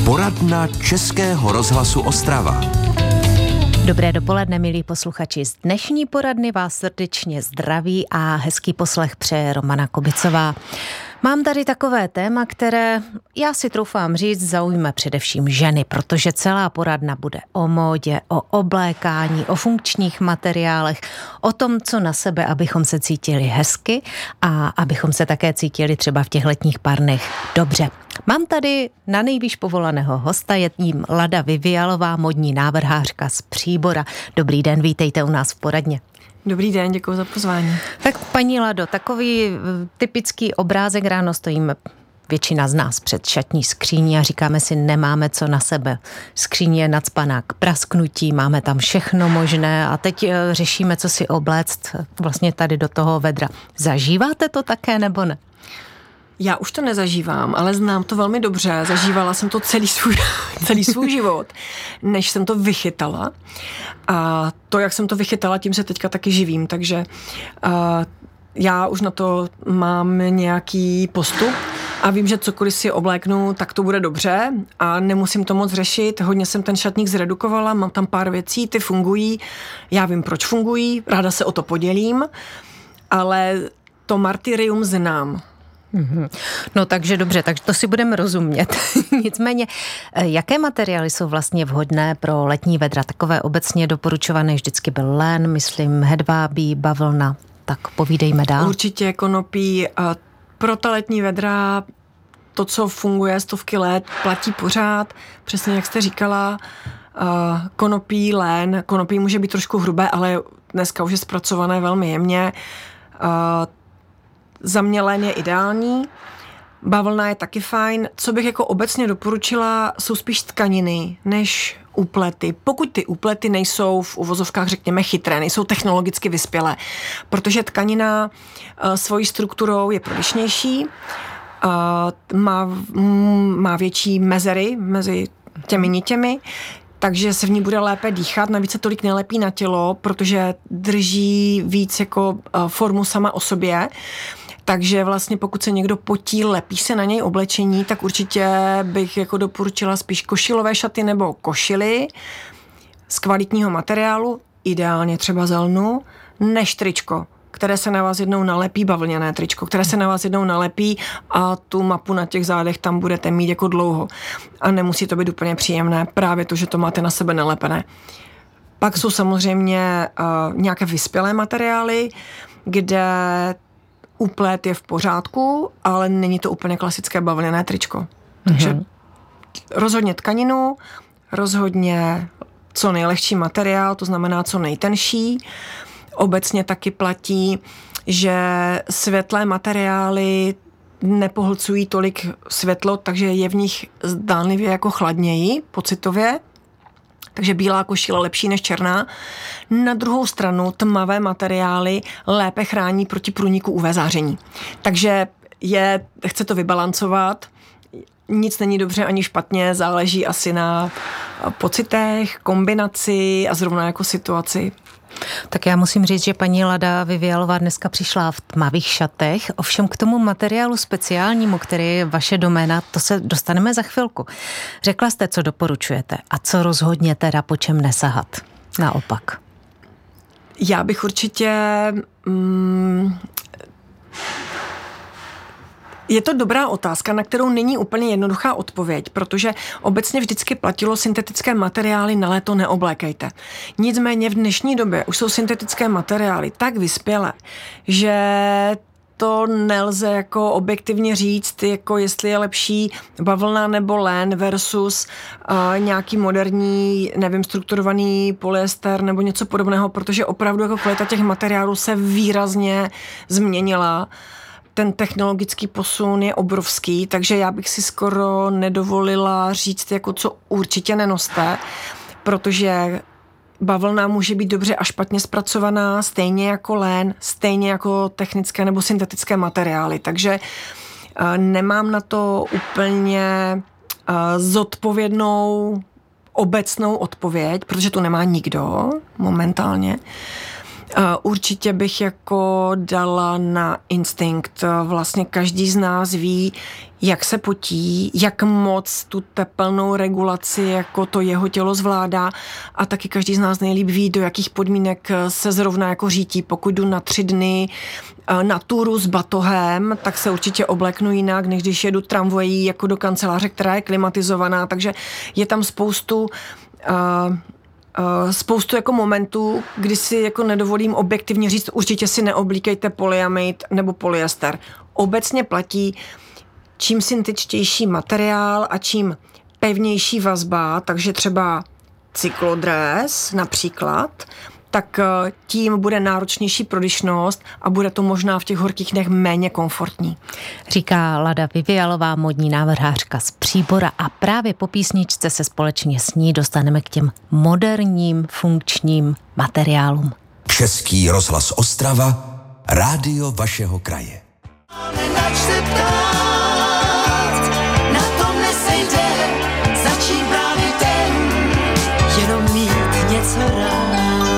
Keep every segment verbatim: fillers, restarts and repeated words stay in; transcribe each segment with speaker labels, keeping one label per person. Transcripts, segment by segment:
Speaker 1: Poradna Českého rozhlasu Ostrava.
Speaker 2: Dobré dopoledne, milí posluchači. Z dnešní poradny vás srdečně zdraví a hezký poslech přeje Romana Kubicová. Mám tady takové téma, které, já si troufám říct, zaujme především ženy, protože celá poradna bude o módě, o oblékání, o funkčních materiálech, o tom, co na sebe, abychom se cítili hezky a abychom se také cítili třeba v těch letních párnech dobře. Mám tady na nejvýš povolaného hosta, je tím Lada Vyvialová, modní návrhářka z Příbora. Dobrý den, vítejte u nás v poradně.
Speaker 3: Dobrý den, děkuji za pozvání.
Speaker 2: Tak paní Lado, takový typický obrázek, ráno stojíme většina z nás před šatní skříní a říkáme si, nemáme co na sebe. Skříň je nacpaná k prasknutí, máme tam všechno možné a teď řešíme, co si obléct vlastně tady do toho vedra. Zažíváte to také nebo ne?
Speaker 3: Já už to nezažívám, ale znám to velmi dobře. Zažívala jsem to celý svůj, celý svůj život, než jsem to vychytala. A to, jak jsem to vychytala, tím se teďka taky živím, takže uh, já už na to mám nějaký postup a vím, že cokoliv si obléknu, tak to bude dobře a nemusím to moc řešit. Hodně jsem ten šatník zredukovala, mám tam pár věcí, ty fungují, já vím, proč fungují, ráda se o to podělím, ale to martyrium znám.
Speaker 2: No takže dobře, takže to si budeme rozumět. Nicméně, jaké materiály jsou vlastně vhodné pro letní vedra? Takové obecně doporučované vždycky byl lén, myslím hedvábí, bavlna. Tak povídejme dál.
Speaker 3: Určitě konopí. Pro ta letní vedra to, co funguje stovky let, platí pořád. Přesně jak jste říkala, konopí, lén. Konopí může být trošku hrubé, ale dneska už je zpracované velmi jemně. Za mě lén je ideální, bavlna je taky fajn. Co bych jako obecně doporučila, jsou spíš tkaniny než úplety. Pokud ty úplety nejsou v uvozovkách, řekněme, chytré, nejsou technologicky vyspělé, protože tkanina uh, svojí strukturou je prodyšnější, uh, má, m, má větší mezery mezi těmi nitěmi, takže se v ní bude lépe dýchat, navíc se tolik nelepí na tělo, protože drží víc jako uh, formu sama o sobě. Takže vlastně pokud se někdo potí, lepí se na něj oblečení, tak určitě bych jako doporučila spíš košilové šaty nebo košily z kvalitního materiálu, ideálně třeba z lnu, než tričko, které se na vás jednou nalepí, bavlněné tričko, které se na vás jednou nalepí a tu mapu na těch zádech tam budete mít jako dlouho. A nemusí to být úplně příjemné, právě to, že to máte na sebe nalepené. Pak jsou samozřejmě uh, nějaké vyspělé materiály, kde úplét je v pořádku, ale není to úplně klasické bavlněné tričko. Takže mm-hmm. rozhodně tkaninu, rozhodně co nejlehčí materiál, to znamená co nejtenší. Obecně taky platí, že světlé materiály nepohlcují tolik světlo, takže je v nich zdánlivě jako chladněji, pocitově. Takže bílá košile lepší než černá. Na druhou stranu tmavé materiály lépe chrání proti průniku U V záření. Takže je, chce to vybalancovat. Nic není dobře ani špatně, záleží asi na pocitech, kombinaci a zrovna jako situaci.
Speaker 2: Tak já musím říct, že paní Lada Vyvialová dneska přišla v tmavých šatech, ovšem k tomu materiálu speciálnímu, který je vaše doména, to se dostaneme za chvilku. Řekla jste, co doporučujete a co rozhodně teda po čem nesahat. Naopak.
Speaker 3: Já bych určitě... Mm, Je to dobrá otázka, na kterou není úplně jednoduchá odpověď, protože obecně vždycky platilo syntetické materiály na léto neoblékejte. Nicméně v dnešní době už jsou syntetické materiály tak vyspělé, že to nelze jako objektivně říct, jako jestli je lepší bavlna nebo lén versus uh, nějaký moderní, nevím, strukturovaný polyester nebo něco podobného, protože opravdu jako kvalita těch materiálů se výrazně změnila. Ten technologický posun je obrovský, takže já bych si skoro nedovolila říct, jako co určitě nenoste, protože bavlna může být dobře a špatně zpracovaná, stejně jako lén, stejně jako technické nebo syntetické materiály, takže uh, nemám na to úplně uh, zodpovědnou obecnou odpověď, protože tu nemá nikdo momentálně. Určitě bych jako dala na instinkt. Vlastně každý z nás ví, jak se potí, jak moc tu tepelnou regulaci jako to jeho tělo zvládá a taky každý z nás nejlíp ví, do jakých podmínek se zrovna jako řítí. Pokud jdu na tři dny na túru s batohem, tak se určitě obleknu jinak, než když jedu tramvají jako do kanceláře, která je klimatizovaná, takže je tam spoustu uh, Uh, spoustu jako momentů, kdy si jako nedovolím objektivně říct, určitě si neoblíkejte polyamid nebo polyester. Obecně platí, čím syntetičtější materiál a čím pevnější vazba, takže třeba cyklodress například, tak tím bude náročnější prodyšnost a bude to možná v těch horkých dnech méně komfortní.
Speaker 2: Říká Lada Vivialová, modní návrhářka z Příbora, a právě po písničce se společně s ní dostaneme k těm moderním funkčním materiálům.
Speaker 1: Český rozhlas Ostrava, rádio vašeho kraje.
Speaker 4: Na tom nesejde, začít právě ten, jenom mít něco rád.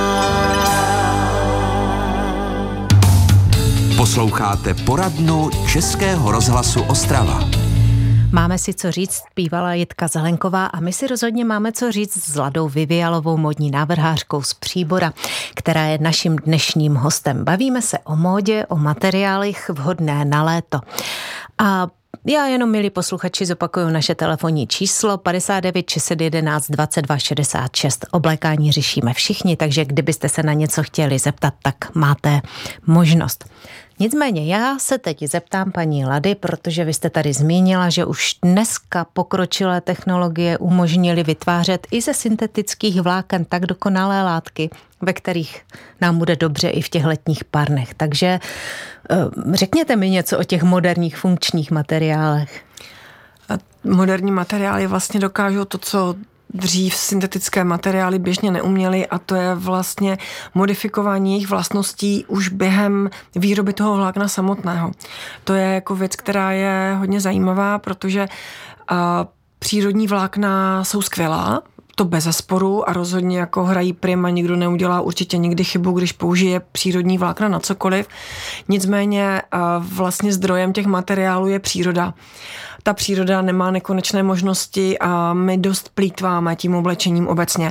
Speaker 1: Posloucháte poradnu Českého rozhlasu Ostrava.
Speaker 2: Máme si co říct, zpívala Jitka Zelenková, a my si rozhodně máme co říct s Ladou Vivialovou, modní návrhářkou z Příbora, která je naším dnešním hostem. Bavíme se o módě, o materiálech vhodné na léto. A já jenom, milí posluchači, zopakuju naše telefonní číslo padesát devět šest set jedenáct dvacet dva šedesát šest. Oblékání řešíme všichni, takže kdybyste se na něco chtěli zeptat, tak máte možnost. Nicméně já se teď zeptám paní Lady, protože vy jste tady zmínila, že už dneska pokročilé technologie umožnily vytvářet i ze syntetických vláken tak dokonalé látky, ve kterých nám bude dobře i v těch letních parnech. Takže řekněte mi něco o těch moderních funkčních materiálech.
Speaker 3: Moderní materiály vlastně dokážou to, co dřív syntetické materiály běžně neuměly, a to je vlastně modifikování jejich vlastností už během výroby toho vlákna samotného. To je jako věc, která je hodně zajímavá, protože a, přírodní vlákna jsou skvělá, to bezesporu, a rozhodně jako hrají prima, nikdo neudělá určitě nikdy chybu, když použije přírodní vlákna na cokoliv. Nicméně a, vlastně zdrojem těch materiálů je příroda. Ta příroda nemá nekonečné možnosti a my dost plýtváme tím oblečením obecně.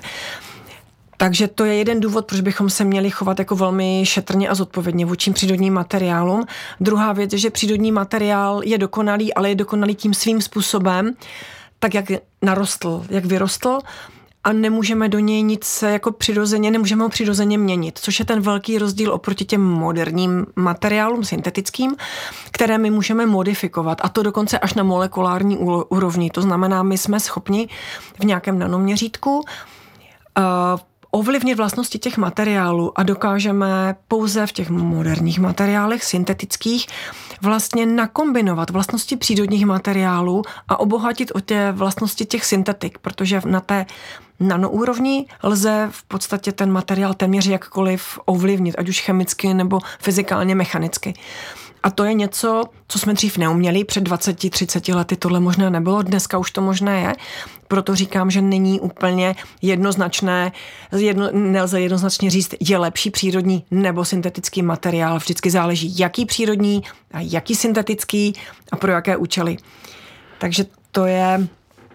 Speaker 3: Takže to je jeden důvod, proč bychom se měli chovat jako velmi šetrně a zodpovědně vůči přírodním materiálům. Druhá věc je, že přírodní materiál je dokonalý, ale je dokonalý tím svým způsobem, tak jak narostl, jak vyrostl, a nemůžeme do něj nic jako přirozeně, nemůžeme ho přirozeně měnit, což je ten velký rozdíl oproti těm moderním materiálům syntetickým, které my můžeme modifikovat, a to dokonce až na molekulární úrovni. To znamená, my jsme schopni v nějakém nanoměřítku uh, ovlivnit vlastnosti těch materiálů a dokážeme pouze v těch moderních materiálech syntetických vlastně nakombinovat vlastnosti přírodních materiálů a obohatit o tě vlastnosti těch syntetik, protože na té nanoúrovni lze v podstatě ten materiál téměř jakkoliv ovlivnit, ať už chemicky nebo fyzikálně, mechanicky. A to je něco, co jsme dřív neuměli, před dvaceti třiceti lety tohle možné nebylo, dneska už to možné je, proto říkám, že není úplně jednoznačné, jedno, nelze jednoznačně říct, je lepší přírodní nebo syntetický materiál, vždycky záleží, jaký přírodní a jaký syntetický a pro jaké účely. Takže to je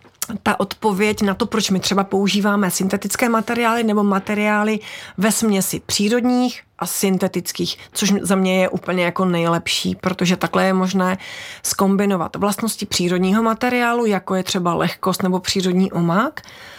Speaker 3: ta odpověď na to, proč my třeba používáme syntetické materiály nebo materiály ve směsi přírodních a syntetických, což za mě je úplně jako nejlepší, protože takhle je možné zkombinovat vlastnosti přírodního materiálu, jako je třeba lehkost nebo přírodní omák,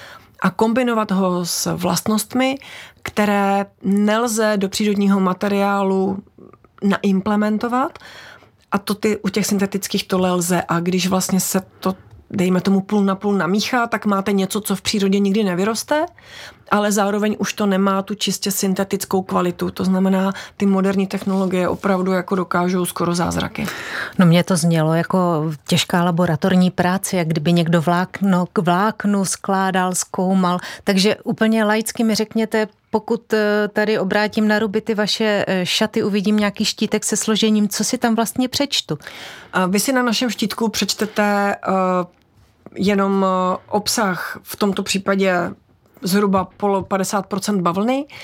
Speaker 3: a kombinovat ho s vlastnostmi, které nelze do přírodního materiálu naimplementovat, a to ty u těch syntetických tohle lze, a když vlastně se to dejme tomu půl na půl namíchá, tak máte něco, co v přírodě nikdy nevyroste, ale zároveň už to nemá tu čistě syntetickou kvalitu. To znamená, ty moderní technologie opravdu jako dokážou skoro zázraky.
Speaker 2: No mně to znělo jako těžká laboratorní práce, jak kdyby někdo vlákno k vláknu skládal, zkoumal. Takže úplně laicky mi řekněte, pokud tady obrátím na ruby ty vaše šaty, uvidím nějaký štítek se složením, co si tam vlastně přečtu?
Speaker 3: Vy si na našem štítku přečtete uh, jenom obsah, v tomto případě zhruba polo padesát procent bavlny,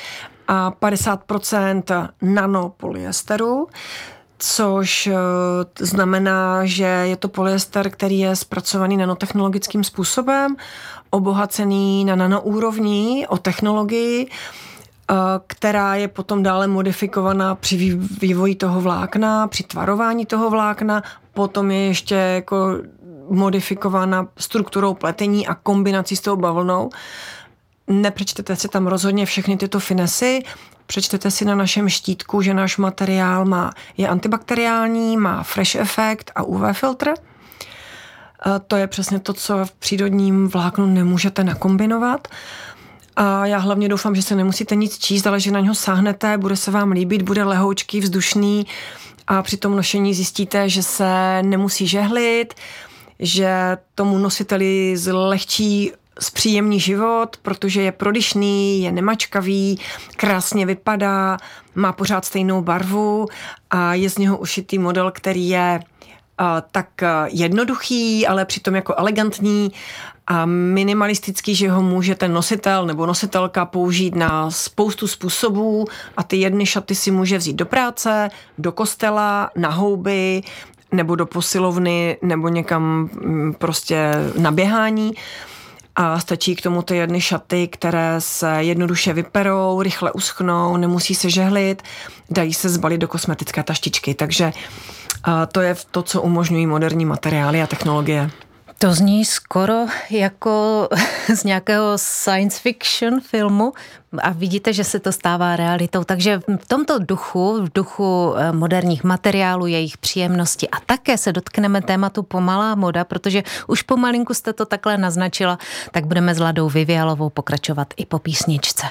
Speaker 3: a padesát procent nanopolyesteru, což znamená, že je to polyester, který je zpracovaný nanotechnologickým způsobem, obohacený na nanoúrovni o technologii, která je potom dále modifikovaná při vývoji toho vlákna, při tvarování toho vlákna, potom je ještě jako modifikována strukturou pletení a kombinací s tou bavlnou. Nepřečtete si tam rozhodně všechny tyto finesy, přečtete si na našem štítku, že náš materiál má, je antibakteriální, má fresh efekt a U V filtr. A to je přesně to, co v přírodním vláknu nemůžete nakombinovat. A já hlavně doufám, že se nemusíte nic číst, ale že na něho sáhnete, bude se vám líbit, bude lehoučký, vzdušný a při tom nošení zjistíte, že se nemusí žehlit, že tomu nositeli zlehčí zpříjemní život, protože je prodyšný, je nemačkavý, krásně vypadá, má pořád stejnou barvu a je z něho ušitý model, který je uh, tak uh, jednoduchý, ale přitom jako elegantní a minimalistický, že ho může ten nositel nebo nositelka použít na spoustu způsobů a ty jedny šaty si může vzít do práce, do kostela, na houby nebo do posilovny nebo někam prostě na běhání. A stačí k tomu ty jedny šaty, které se jednoduše vyperou, rychle uschnou, nemusí se žehlit, dají se zbalit do kosmetické taštičky. Takže to je to, co umožňují moderní materiály a technologie.
Speaker 2: To zní skoro jako z nějakého science fiction filmu a vidíte, že se to stává realitou. Takže v tomto duchu, v duchu moderních materiálů, jejich příjemnosti a také se dotkneme tématu pomalá moda, protože už pomalinku jste to takhle naznačila, tak budeme s Ladou Vivialovou pokračovat i po písničce.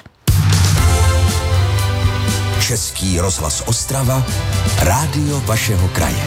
Speaker 1: Český rozhlas Ostrava, rádio vašeho kraje.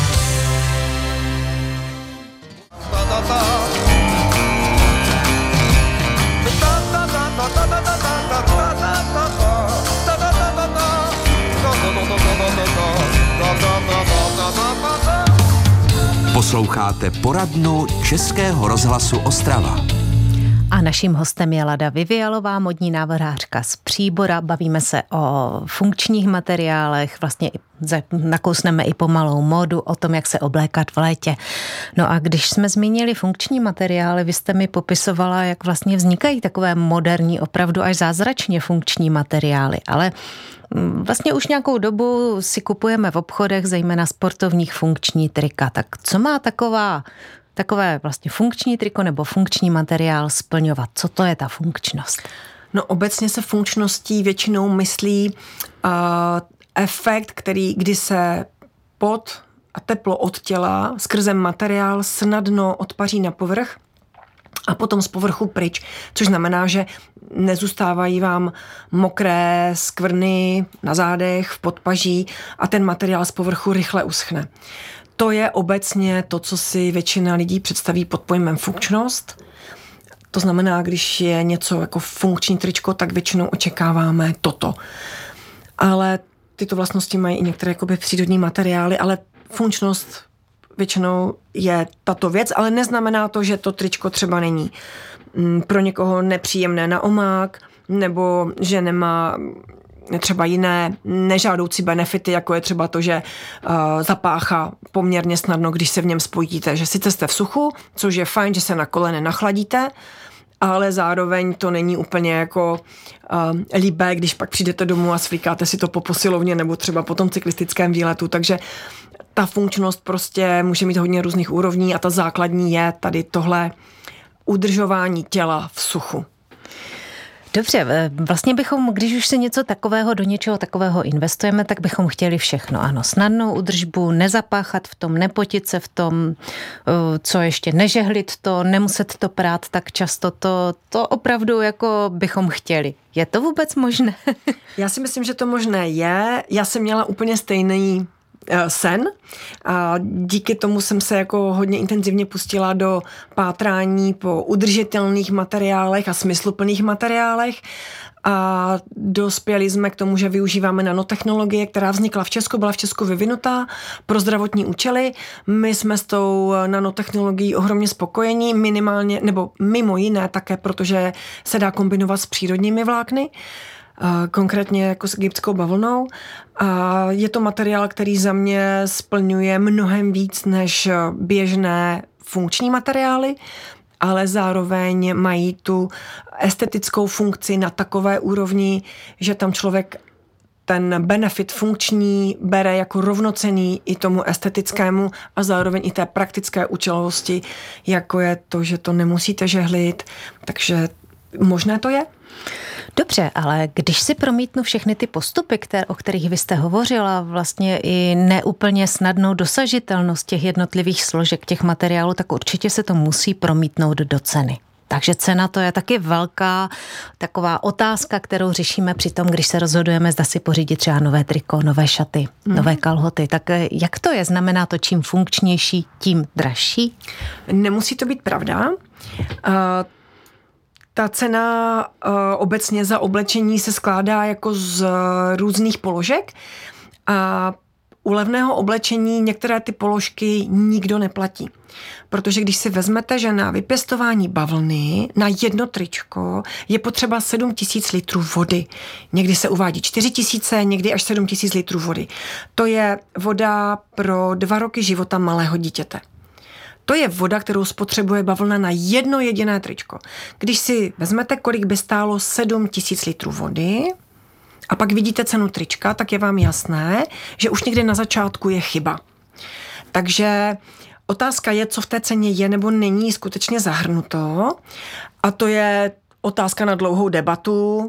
Speaker 1: Posloucháte poradnu Českého rozhlasu Ostrava.
Speaker 2: A naším hostem je Lada Vivialová, modní návrhářka z Příbora. Bavíme se o funkčních materiálech, vlastně nakousneme i pomalou módu, o tom, jak se oblékat v létě. No a když jsme zmínili funkční materiály, vy jste mi popisovala, jak vlastně vznikají takové moderní, opravdu až zázračně funkční materiály, ale vlastně už nějakou dobu si kupujeme v obchodech, zejména sportovních funkční trika. Tak co má taková takové vlastně funkční triko nebo funkční materiál splňovat? Co to je ta funkčnost?
Speaker 3: No obecně se funkčností většinou myslí uh, efekt, který, kdy se pot a teplo od těla skrze materiál snadno odpaří na povrch a potom z povrchu pryč, což znamená, že nezůstávají vám mokré skvrny na zádech, v podpaží a ten materiál z povrchu rychle uschne. To je obecně to, co si většina lidí představí pod pojmem funkčnost. To znamená, když je něco jako funkční tričko, tak většinou očekáváme toto. Ale tyto vlastnosti mají i některé jakoby přírodní materiály, ale funkčnost většinou je tato věc, ale neznamená to, že to tričko třeba není pro někoho nepříjemné na omák, nebo že nemá třeba jiné nežádoucí benefity, jako je třeba to, že uh, zapáchá poměrně snadno, když se v něm spojíte, že sice jste v suchu, což je fajn, že se na kole nenachladíte, ale zároveň to není úplně jako uh, líbé, když pak přijdete domů a svlíkáte si to po posilovně nebo třeba po tom cyklistickém výletu, takže ta funkčnost prostě může mít hodně různých úrovní a ta základní je tady tohle udržování těla v suchu.
Speaker 2: Dobře, vlastně bychom, když už se něco takového, do něčeho takového investujeme, tak bychom chtěli všechno. Ano, snadnou údržbu, nezapáchat v tom, nepotit se v tom, co ještě nežehlit to, nemuset to prát tak často, to, to opravdu jako bychom chtěli. Je to vůbec možné?
Speaker 3: Já si myslím, že to možné je. Já jsem měla úplně stejný sen a díky tomu jsem se jako hodně intenzivně pustila do pátrání po udržitelných materiálech a smysluplných materiálech a dospěli jsme k tomu, že využíváme nanotechnologie, která vznikla v Česku, byla v Česku vyvinutá pro zdravotní účely. My jsme s tou nanotechnologií ohromně spokojení, minimálně, nebo mimo jiné také, protože se dá kombinovat s přírodními vlákny. konkrétně jako s egyptskou bavlnou. A je to materiál, který za mě splňuje mnohem víc než běžné funkční materiály, ale zároveň mají tu estetickou funkci na takové úrovni, že tam člověk ten benefit funkční bere jako rovnocenný i tomu estetickému a zároveň i té praktické účelovosti, jako je to, že to nemusíte žehlit, takže možné to je.
Speaker 2: Dobře, ale když si promítnu všechny ty postupy, které, o kterých vy jste hovořila, vlastně i neúplně snadnou dosažitelnost těch jednotlivých složek těch materiálů, tak určitě se to musí promítnout do ceny. Takže cena to je taky velká taková otázka, kterou řešíme při tom, když se rozhodujeme, zda si pořídit třeba nové triko, nové šaty, mm. nové kalhoty. Tak jak to je? Znamená to, čím funkčnější, tím dražší?
Speaker 3: Nemusí to být pravda. Uh, ta cena uh, obecně za oblečení se skládá jako z různých položek a u levného oblečení některé ty položky nikdo neplatí. Protože když si vezmete, že na vypěstování bavlny na jedno tričko je potřeba sedm tisíc litrů vody. Někdy se uvádí čtyři tisíce, někdy až sedm tisíc litrů vody. To je voda pro dva roky života malého dítěte. To je voda, kterou spotřebuje bavlna na jedno jediné tričko. Když si vezmete, kolik by stálo sedm tisíc litrů vody, a pak vidíte cenu trička, tak je vám jasné, že už někde na začátku je chyba. Takže otázka je, co v té ceně je nebo není skutečně zahrnuto. A to je otázka na dlouhou debatu,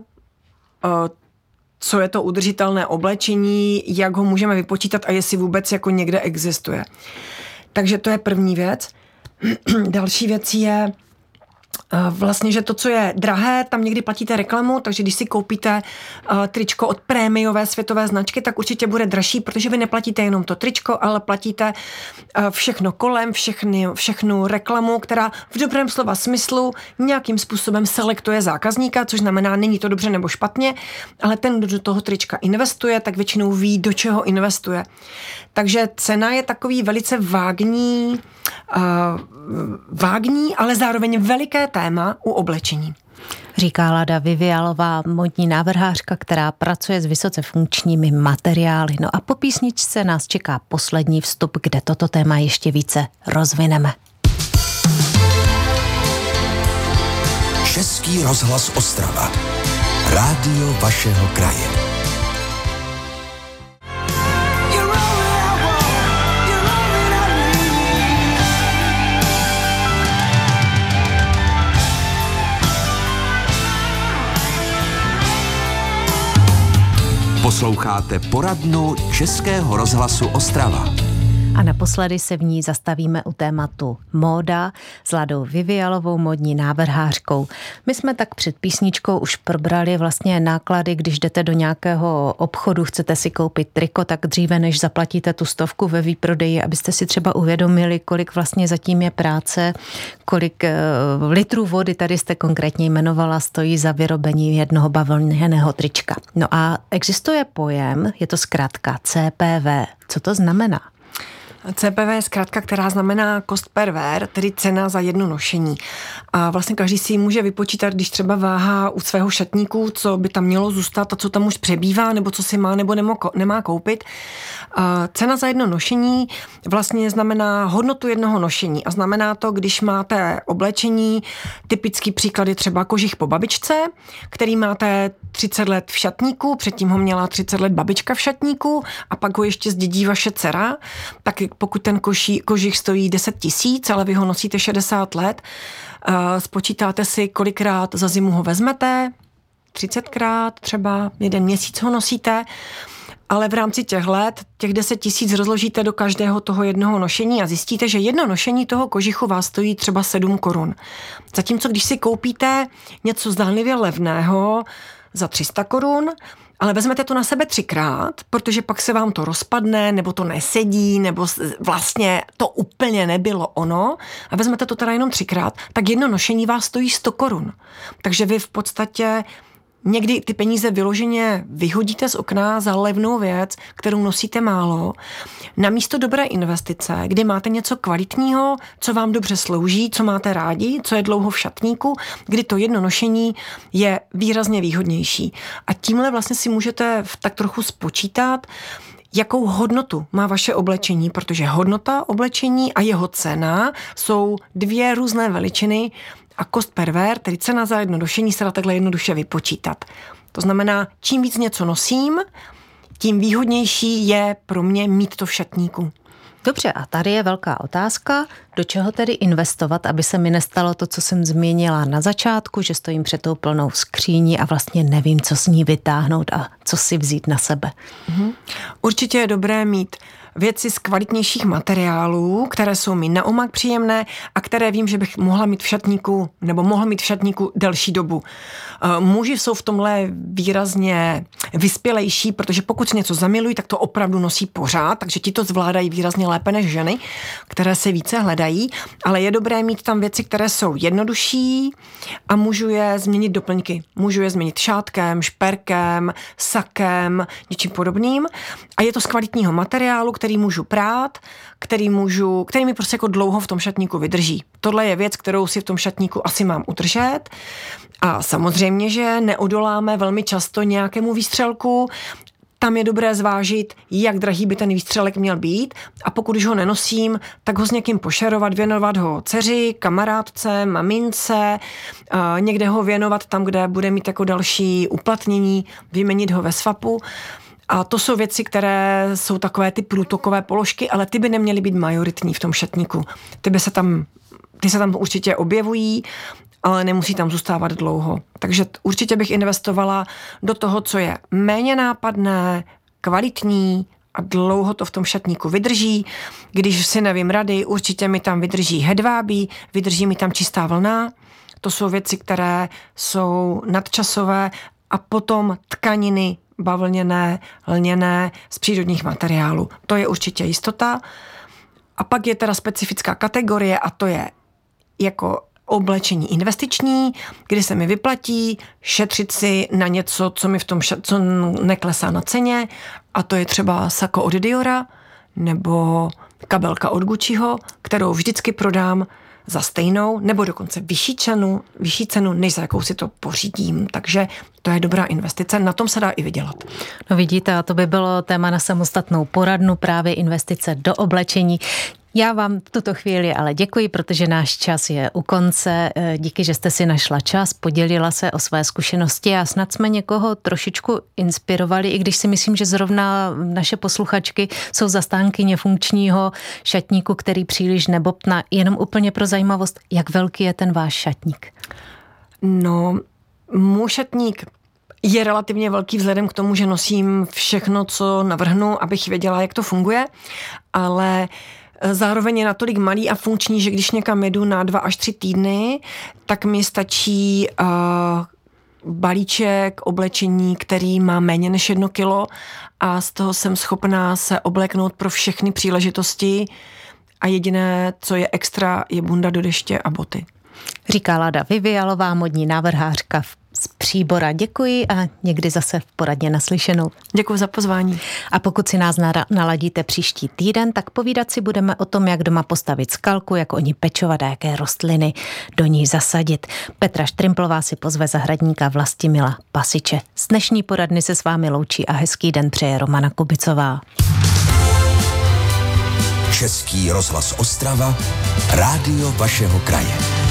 Speaker 3: co je to udržitelné oblečení, jak ho můžeme vypočítat a jestli vůbec jako někde existuje. Takže to je první věc. Další věc je vlastně, že to, co je drahé, tam někdy platíte reklamu, takže když si koupíte uh, tričko od prémiové světové značky, tak určitě bude dražší, protože vy neplatíte jenom to tričko, ale platíte uh, všechno kolem, všechny, všechnu reklamu, která v dobrém slova smyslu nějakým způsobem selektuje zákazníka, což znamená, není to dobře nebo špatně, ale ten, kdo do toho trička investuje, tak většinou ví, do čeho investuje. Takže cena je takový velice vágní, uh, vágní, ale zároveň veliké téma u oblečení.
Speaker 2: Říká Lada Vivialová, modní návrhářka, která pracuje s vysoce funkčními materiály. No a po písničce nás čeká poslední vstup, kde toto téma ještě více rozvineme.
Speaker 1: Český rozhlas Ostrava. Rádio vašeho kraje. Posloucháte poradnu Českého rozhlasu Ostrava.
Speaker 2: A naposledy se v ní zastavíme u tématu móda s Ladou Vivialovou, modní návrhářkou. My jsme tak před písničkou už probrali vlastně náklady, když jdete do nějakého obchodu, chcete si koupit triko, tak dříve než zaplatíte tu stovku ve výprodeji, abyste si třeba uvědomili, kolik vlastně zatím je práce, kolik uh, litrů vody, tady jste konkrétně jmenovala, stojí za vyrobení jednoho bavlněného trička. No a existuje pojem, je to zkrátka C P V. Co to znamená?
Speaker 3: C P V je zkrátka, která znamená cost per wear, tedy cena za jedno nošení. A vlastně každý si ji může vypočítat, když třeba váhá u svého šatníku, co by tam mělo zůstat a co tam už přebývá, nebo co si má nebo nemá koupit. A cena za jedno nošení vlastně znamená hodnotu jednoho nošení a znamená to, když máte oblečení, typický příklad je třeba kožich po babičce, který máte třicet let v šatníku, předtím ho měla třicet let babička v šatníku a pak ho ještě zdědí vaše dcera, tak pokud ten koží, kožich stojí deset tisíc, ale vy ho nosíte šedesát let, uh, spočítáte si, kolikrát za zimu ho vezmete, třicetkrát třeba, jeden měsíc ho nosíte, ale v rámci těch let těch deset tisíc rozložíte do každého toho jednoho nošení a zjistíte, že jedno nošení toho kožichu vás stojí třeba sedm korun. Zatímco když si koupíte něco zdánlivě levného za tři sta korun, ale vezmete to na sebe třikrát, protože pak se vám to rozpadne, nebo to nesedí, nebo vlastně to úplně nebylo ono a vezmete to teda jenom třikrát, tak jedno nošení vás stojí sto korun. Takže vy v podstatě někdy ty peníze vyloženě vyhodíte z okna za levnou věc, kterou nosíte málo, namísto dobré investice, kdy máte něco kvalitního, co vám dobře slouží, co máte rádi, co je dlouho v šatníku, kdy to jedno nošení je výrazně výhodnější. A tímhle vlastně si můžete tak trochu spočítat, jakou hodnotu má vaše oblečení, protože hodnota oblečení a jeho cena jsou dvě různé veličiny a cost per wear, tedy cena za jedno nošení, se dá takhle jednoduše vypočítat. To znamená, čím víc něco nosím, tím výhodnější je pro mě mít to v šatníku.
Speaker 2: Dobře, a tady je velká otázka, do čeho tedy investovat, aby se mi nestalo to, co jsem zmínila na začátku, že stojím před tou plnou skříní a vlastně nevím, co z ní vytáhnout a co si vzít na sebe.
Speaker 3: Mhm. Určitě je dobré mít věci z kvalitnějších materiálů, které jsou mi naopak příjemné a které vím, že bych mohla mít v šatníku nebo mohl mít v šatníku delší dobu. Muži jsou v tomhle výrazně vyspělejší, protože pokud něco zamilují, tak to opravdu nosí pořád, takže ti to zvládají výrazně lépe než ženy, které se více hledají, ale je dobré mít tam věci, které jsou jednodušší a můžu je změnit doplňky. Můžu je změnit šátkem, šperkem, sakem, něčím podobným a je to z kvalitního materiálu, který můžu prát, který, můžu, který mi prostě jako dlouho v tom šatníku vydrží. Tohle je věc, kterou si v tom šatníku asi mám udržet. A samozřejmě, že neodoláme velmi často nějakému výstřelku. Tam je dobré zvážit, jak drahý by ten výstřelek měl být a pokud už ho nenosím, tak ho s někým pošerovat, věnovat ho dceři, kamarádce, mamince, někde ho věnovat tam, kde bude mít jako další uplatnění, vyměnit ho ve swapu. A to jsou věci, které jsou takové ty průtokové položky, ale ty by neměly být majoritní v tom šatníku. Ty by se tam, ty se tam určitě objevují, ale nemusí tam zůstávat dlouho. Takže určitě bych investovala do toho, co je méně nápadné, kvalitní a dlouho to v tom šatníku vydrží. Když si nevím rady, určitě mi tam vydrží hedvábí, vydrží mi tam čistá vlna. To jsou věci, které jsou nadčasové a potom tkaniny bavlněné, lněné z přírodních materiálů. To je určitě jistota. A pak je teda specifická kategorie a to je jako oblečení investiční, kdy se mi vyplatí šetřit si na něco, co mi v tom ša- co neklesá na ceně, a to je třeba sako od Diora nebo kabelka od Gucciho, kterou vždycky prodám za stejnou nebo dokonce vyšší cenu, vyšší cenu, než za jakou si to pořídím. Takže to je dobrá investice, na tom se dá i vydělat.
Speaker 2: No vidíte, a to by bylo téma na samostatnou poradnu, právě investice do oblečení. Já vám v tuto chvíli ale děkuji, protože náš čas je u konce. Díky, že jste si našla čas, podělila se o své zkušenosti a snad jsme někoho trošičku inspirovali, i když si myslím, že zrovna naše posluchačky jsou zastánkyně funkčního šatníku, který příliš nebobtná. Jenom úplně pro zajímavost, jak velký je ten váš šatník?
Speaker 3: No, můj šatník je relativně velký vzhledem k tomu, že nosím všechno, co navrhnu, abych věděla, jak to funguje, ale zároveň je natolik malý a funkční, že když někam jedu na dva až tři týdny, tak mi stačí uh, balíček oblečení, který má méně než jedno kilo a z toho jsem schopná se obléknout pro všechny příležitosti a jediné, co je extra, je bunda do deště a boty.
Speaker 2: Říká Lada Vyvialová, modní návrhářka z Příbora. Děkuji a někdy zase v poradně naslyšenou.
Speaker 3: Děkuji za pozvání.
Speaker 2: A pokud si nás naladíte příští týden, tak povídat si budeme o tom, jak doma postavit skalku, jak o ní pečovat a jaké rostliny do ní zasadit. Petra Štrimplová si pozve zahradníka Vlastimila Pasiče. Z dnešní poradny se s vámi loučí a hezký den přeje Romana Kubicová.
Speaker 1: Český rozhlas Ostrava, rádio vašeho kraje.